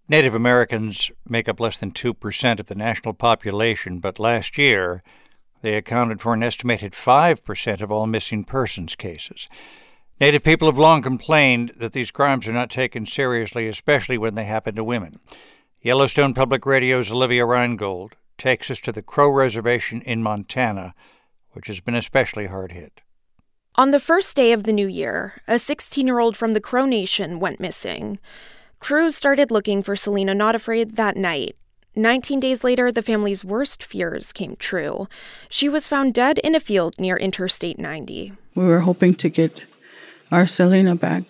Native Americans make up less than 2% of the national population, but last year they accounted for an estimated 5% of all missing persons cases. Native people have long complained that these crimes are not taken seriously, especially when they happen to women. Yellowstone Public Radio's Olivia Reingold takes us to the Crow Reservation in Montana, which has been especially hard hit. On the first day of the new year, a 16-year-old from the Crow Nation went missing. Crews started looking for Selena Notafrate that night. 19 days later, the family's worst fears came true. She was found dead in a field near Interstate 90. We were hoping to get our Selena back,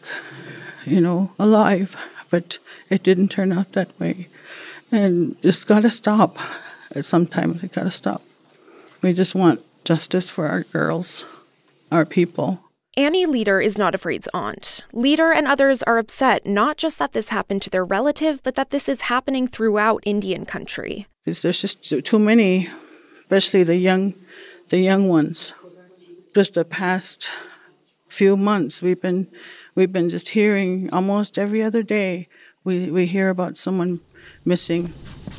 alive, but it didn't turn out that way. And it's got to stop. Sometimes it got to stop. We just want justice for our girls, our people. Annie Leader is Notafrate's aunt. Leader and others are upset not just that this happened to their relative, but that this is happening throughout Indian country. There's just too many, especially the young ones. Just the past few months, we've been just hearing almost every other day. We hear about someone missing.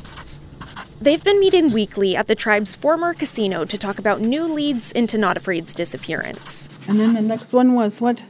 They've been meeting weekly at the tribe's former casino to talk about new leads into Notafrate's disappearance. And then the next one was what?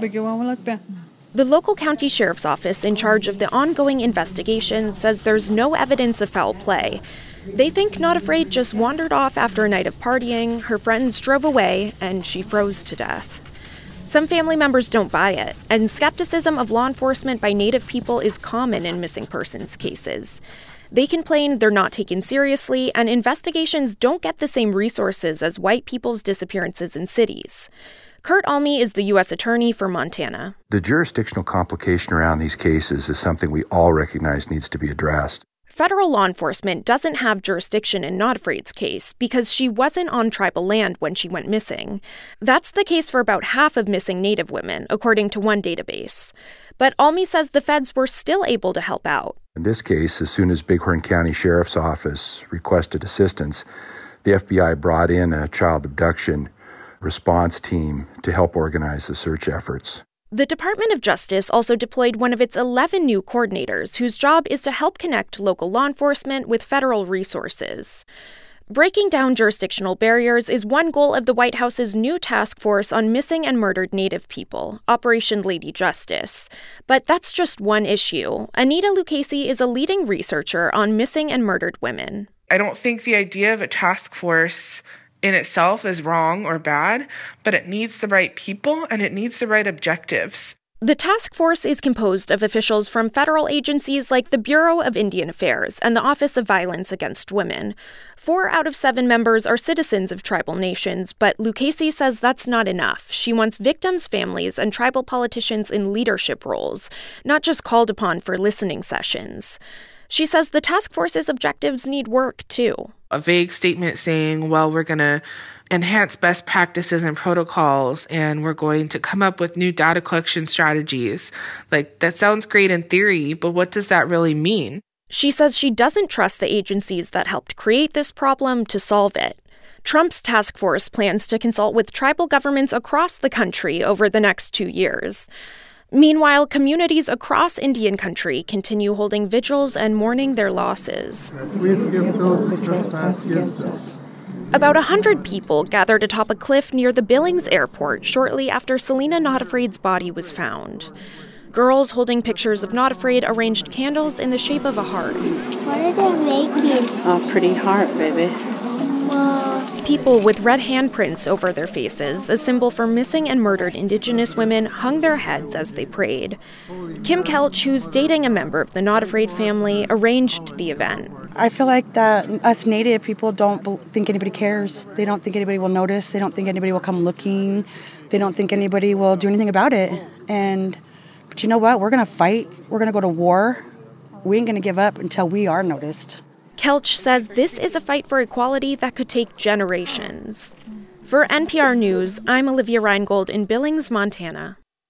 The local county sheriff's office in charge of the ongoing investigation says there's no evidence of foul play. They think Notafrate just wandered off after a night of partying, her friends drove away, and she froze to death. Some family members don't buy it, and skepticism of law enforcement by Native people is common in missing persons cases. They complain they're not taken seriously, and investigations don't get the same resources as white people's disappearances in cities. Kurt Almy is the U.S. Attorney for Montana. The jurisdictional complication around these cases is something we all recognize needs to be addressed. Federal law enforcement doesn't have jurisdiction in Notafrate's case because she wasn't on tribal land when she went missing. That's the case for about half of missing Native women, according to one database. But Almy says the feds were still able to help out. In this case, as soon as Bighorn County Sheriff's Office requested assistance, the FBI brought in a child abduction response team to help organize the search efforts. The Department of Justice also deployed one of its 11 new coordinators whose job is to help connect local law enforcement with federal resources. Breaking down jurisdictional barriers is one goal of the White House's new task force on missing and murdered Native people, Operation Lady Justice. But that's just one issue. Anita Lucchese is a leading researcher on missing and murdered women. I don't think the idea of a task force in itself is wrong or bad, but it needs the right people and it needs the right objectives. The task force is composed of officials from federal agencies like the Bureau of Indian Affairs and the Office of Violence Against Women. 4 out of 7 members are citizens of tribal nations, but Lucchese says that's not enough. She wants victims' families and tribal politicians in leadership roles, not just called upon for listening sessions. She says the task force's objectives need work, too. A vague statement saying, well, we're going to enhance best practices and protocols, and we're going to come up with new data collection strategies. That sounds great in theory, but what does that really mean? She says she doesn't trust the agencies that helped create this problem to solve it. Trump's task force plans to consult with tribal governments across the country over the next 2 years. Meanwhile, communities across Indian country continue holding vigils and mourning their losses. We forgive those who trespass against us. About 100 people gathered atop a cliff near the Billings airport shortly after Selena Notafrate's body was found. Girls holding pictures of Notafrate arranged candles in the shape of a heart. What are they making? A pretty heart, baby. People with red handprints over their faces, a symbol for missing and murdered Indigenous women, hung their heads as they prayed. Kim Kelch, who's dating a member of the Notafrate family, arranged the event. I feel like that us Native people don't think anybody cares. They don't think anybody will notice. They don't think anybody will come looking. They don't think anybody will do anything about it. But you know what? We're going to fight. We're going to go to war. We ain't going to give up until we are noticed. Kelch says this is a fight for equality that could take generations. For NPR News, I'm Olivia Reingold in Billings, Montana.